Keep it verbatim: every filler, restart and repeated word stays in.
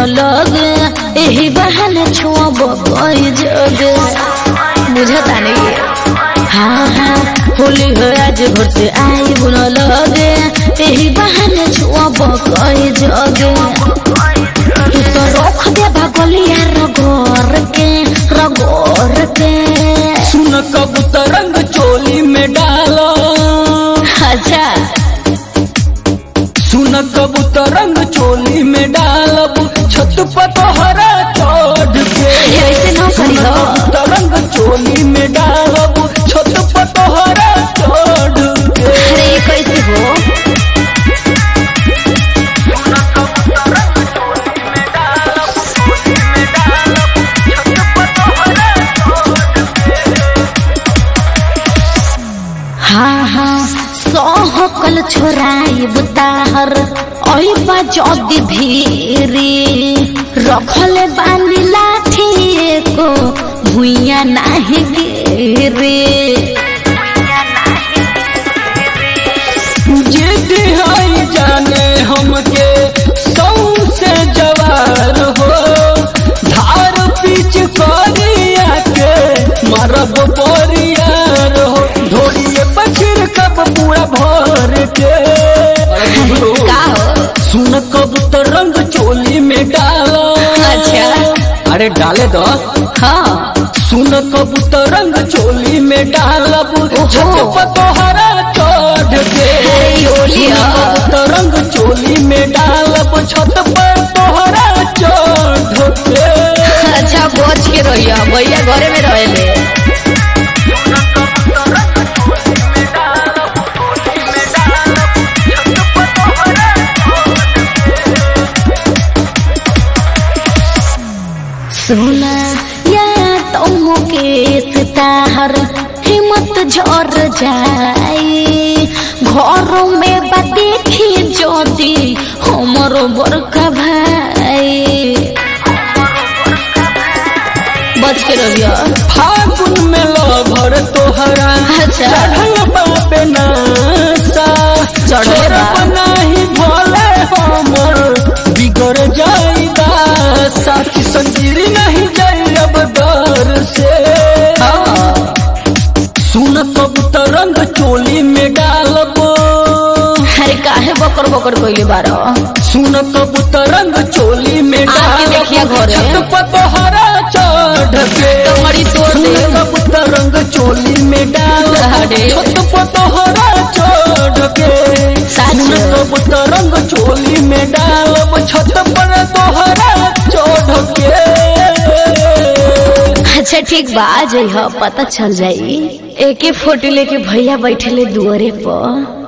लगे एही बहाने छुआब कोई जगे बुझता नहीं। हाँ हाँ होली हो आज घर से आई बुन लगे एही बहाने छुआब कोई जगे। तू तो रख दे भगलिया रगोर के रगोर के। सुन कबूतर रंग चोली में डालो। अच्छा सुन कबूतर रंग चोली में डालब छत पर तोहरा चढ़ के। ऐसे ना करी हो। कबूतर रंग चोली में डालब छत पर तोहरा चढ़ के। अरे ये कैसे हो। हाँ हाँ सोहकल छोराई बुताहर ओइबा जदी भीरी रखले बानी लाठी को भुइया नाही गिरे। जे दिहाई जाने हमके सौ से जवार हो धार पीछ करिया के मरब परियार हो ढोलिए पछिर कब पूरा भर के। का हो। सुन कबूतर रंग चोली में डालो। अच्छा अरे डाले दो। हाँ सुन कबूतर रंग चोली में डालब छत पर तोहरा चढ़ के। सुन कबूतर रंग चोली में डालब छत पर तोहरा चढ़ के। अच्छा बच के रहिया भैया घरे में रहेले। सुना या तो मुकेश ताहर हिम्मत झर जाए घरों में देखी ज्योति हमरो बड़का भाई। बच के रहिया। फागुन में लभर तोहरा अच्छा चढ़ल बाबे नासा चढ़ल बा। नहीं भले हमर बिगड़ जाई दासा कि संजीरी नहीं जाई अब डर से। सुन कबूतर रंग चोली में डालब। अरे काहे बकर बकर कोइले बारो। सुन कबूतर रंग चोली में आके देखिया डालब घरे। छत पर तोहरा चढ़ के। कमरी तोड़ दे। सुन कबूतर रंग चोली में डालब अरे। छत पर तोहरा चढ़ के। सच। सुन कबूतर रंग चोली में डालब छत पर तोहरा चढ़ के। अच्छा ठीक बा आ जाई हो पता चल जाई। एके फोटो लेके भैया बैठले दुआरे पर।